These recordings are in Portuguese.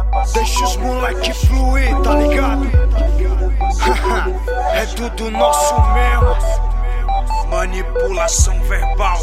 Deixa os moleque fluir, tá ligado? É tudo nosso mesmo. Manipulação verbal.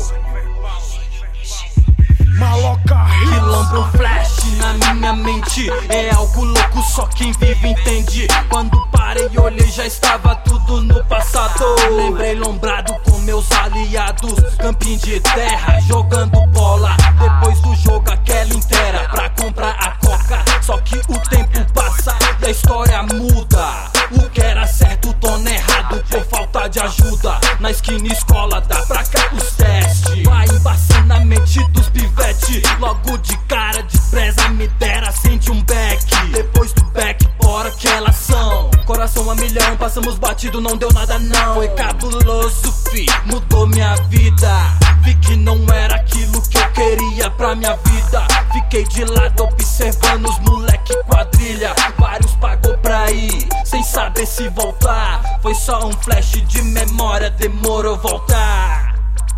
Maloca Hits. Quilombo flash na minha mente. É algo louco, só quem vive entende. Quando parei e olhei, já estava tudo no passado. Lembrei lombrado com meus aliados, campinho de terra, jogando bola. Depois do jogo aquela inteira pra comprar a coca. Só que o tempo passa e a história muda. O que era certo torna errado por falta de ajuda. Na esquina escola dá pra cá os testes. Vai embaçando a mente dos pivete. Logo de cara despreza, me dera, sente um back. Depois do back, bora que elas são. Coração a milhão, passamos batido, não deu nada não. Foi cabuloso, fi, mudou minha vida. Vi que não era aquilo que eu queria pra minha vida. Fiquei de lado observando os moleque quadrilha. Vários pagou pra ir, sem saber se voltar. Foi só um flash de memória, demorou voltar.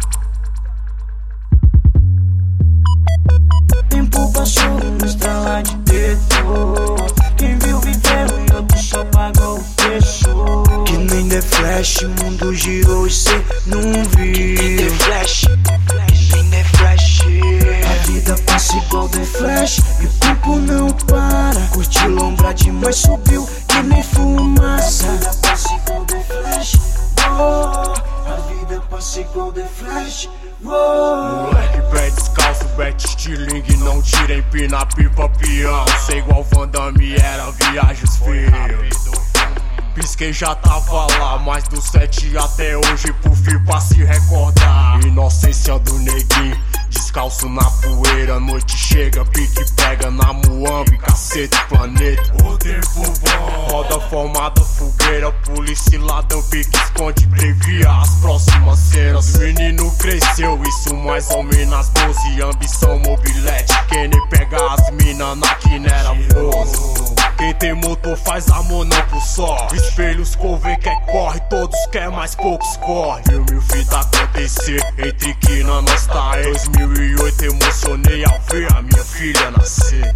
Tempo passou, uma estrela de dedo. Quem viu viveu e outro só pagou o preço. Que nem The Flash, mundo girou e cê não viu. The Flash, nem The Flash. A vida passa igual The Flash e o tempo não para. Curti lombra demais, subiu que nem fumaça. A vida passa igual The Flash. Oh, a vida passa igual The Flash. Moleque pé descalço, bet estilingue, não tira, empina pipa, peão. Sei igual Van Damme, era viagens feios. Pisquei, já tava lá, mais do 7 até hoje, por fim pra se recordar. Inocência do neguinho, descalço na poeira. Noite chega, pique pega na muambi, cacete, planeta. O tempo bom, roda formada, fogueira. Polícia ladrão, pique esconde, previa as próximas cenas. Menino cresceu, isso mais ou menos 12. Ambição mobilete, quem nem pega as mina na quinera, moço. Quem tem motor faz amor não por só. Espelhos couve quer corre, todos quer, mas poucos corre. Mil fita acontecer, entre que na nós tá em 2008 emocionei ao ver a minha filha nascer.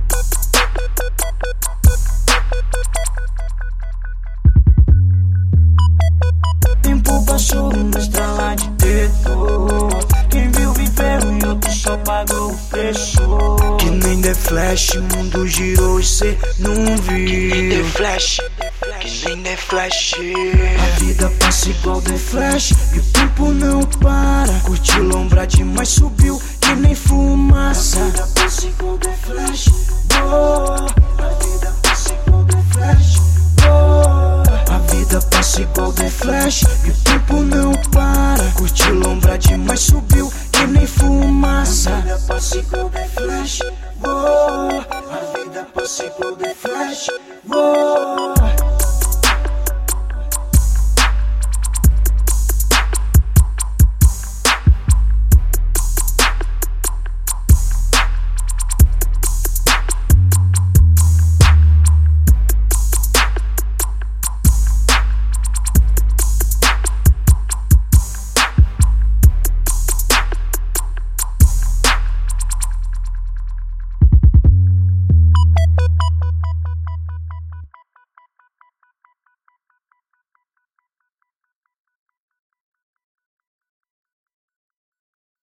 Tempo passou, uma estrela de dedo. Quem viu viveu e outro só pagou o preço. Que nem The Flash, mundo girou e cê não viu. The Flash, que nem The Flash. A vida passa igual The Flash e o tempo não para. Curti lombra demais, subiu que nem fumaça. A vida passa igual The Flash. Oh, a vida passa igual The Flash. A vida passa igual The Flash e o tempo não para. Curti lombra demais, subiu que nem fumaça. A vida passa igual The Flash. Oh, a vida passa igual The Flash.